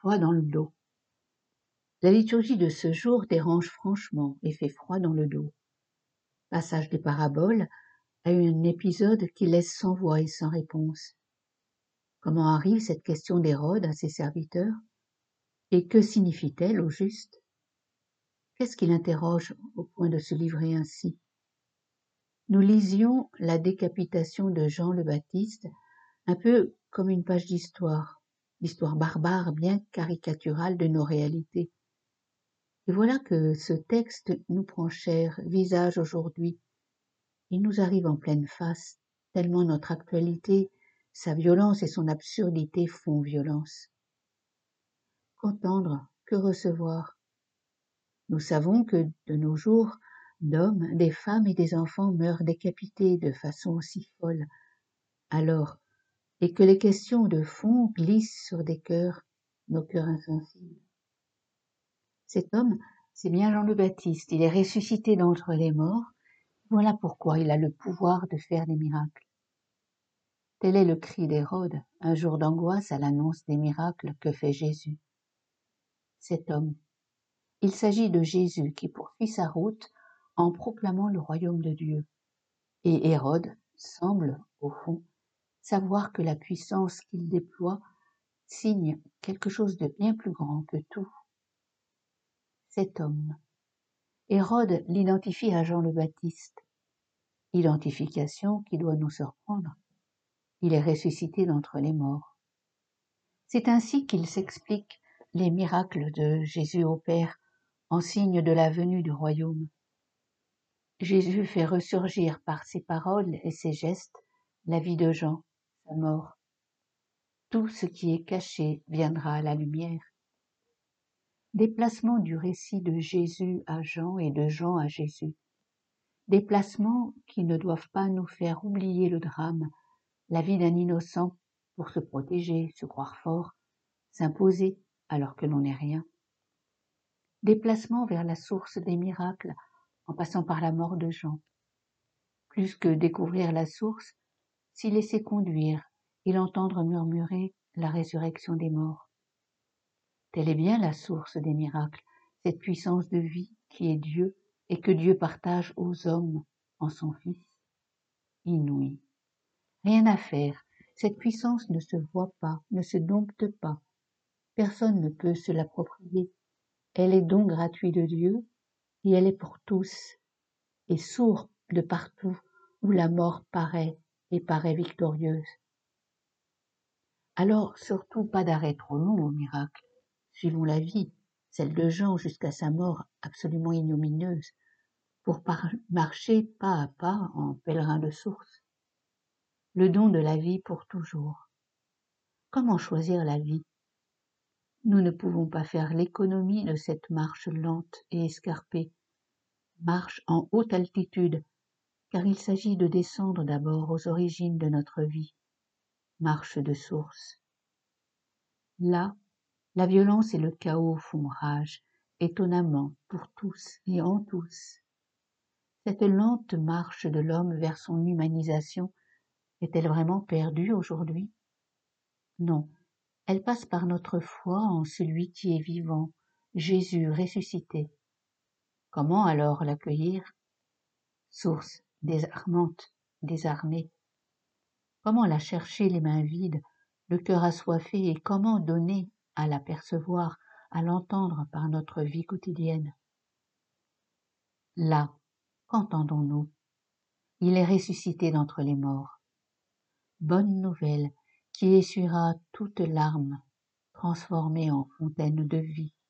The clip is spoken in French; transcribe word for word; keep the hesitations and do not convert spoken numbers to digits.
froid dans le dos. La liturgie de ce jour dérange franchement et fait froid dans le dos. Passage des paraboles à un épisode qui laisse sans voix et sans réponse. Comment arrive cette question d'Hérode à ses serviteurs? Et que signifie-t-elle au juste? Qu'est-ce qui l'interroge au point de se livrer ainsi? Nous lisions la décapitation de Jean le Baptiste un peu comme une page d'histoire, l'histoire barbare bien caricaturale de nos réalités. Et voilà que ce texte nous prend cher, visage aujourd'hui. Il nous arrive en pleine face, tellement notre actualité, sa violence et son absurdité font violence. Qu'entendre, que recevoir? Nous savons que de nos jours, d'hommes, des femmes et des enfants meurent décapités de façon aussi folle. Alors, et que les questions de fond glissent sur des cœurs, nos cœurs insensibles. Cet homme, c'est bien Jean le Baptiste, il est ressuscité d'entre les morts, voilà pourquoi il a le pouvoir de faire des miracles. Tel est le cri d'Hérode, un jour d'angoisse à l'annonce des miracles que fait Jésus. Cet homme, il s'agit de Jésus qui poursuit sa route en proclamant le royaume de Dieu. Et Hérode semble, au fond, savoir que la puissance qu'il déploie signe quelque chose de bien plus grand que tout. Cet homme, Hérode l'identifie à Jean le Baptiste, identification qui doit nous surprendre. Il est ressuscité d'entre les morts. C'est ainsi qu'il s'explique les miracles de Jésus au Père en signe de la venue du royaume. Jésus fait ressurgir par ses paroles et ses gestes la vie de Jean, sa mort. Tout ce qui est caché viendra à la lumière. Déplacement du récit de Jésus à Jean et de Jean à Jésus. Déplacements qui ne doivent pas nous faire oublier le drame, la vie d'un innocent pour se protéger, se croire fort, s'imposer alors que l'on n'est rien. Déplacement vers la source des miracles en passant par la mort de Jean. Plus que découvrir la source, s'y laisser conduire et l'entendre murmurer la résurrection des morts. Telle est bien la source des miracles, cette puissance de vie qui est Dieu et que Dieu partage aux hommes en son Fils. Inouï. Rien à faire, cette puissance ne se voit pas, ne se dompte pas. Personne ne peut se l'approprier. Elle est don gratuit de Dieu et elle est pour tous et sourde de partout où la mort paraît et paraît victorieuse. Alors surtout pas d'arrêt trop long au miracle. Suivons la vie, celle de Jean jusqu'à sa mort absolument ignominieuse, pour marcher pas à pas en pèlerin de source. Le don de la vie pour toujours. Comment choisir la vie? Nous ne pouvons pas faire l'économie de cette marche lente et escarpée, marche en haute altitude, car il s'agit de descendre d'abord aux origines de notre vie, marche de source. Là, la violence et le chaos font rage, étonnamment, pour tous et en tous. Cette lente marche de l'homme vers son humanisation est-elle vraiment perdue aujourd'hui? Non, elle passe par notre foi en celui qui est vivant, Jésus ressuscité. Comment alors l'accueillir? Source désarmante, désarmée. Comment la chercher les mains vides, le cœur assoiffé, et comment donner à l'apercevoir, à l'entendre par notre vie quotidienne? Là, qu'entendons-nous? Il est ressuscité d'entre les morts. Bonne nouvelle qui essuiera toute larme, transformée en fontaine de vie.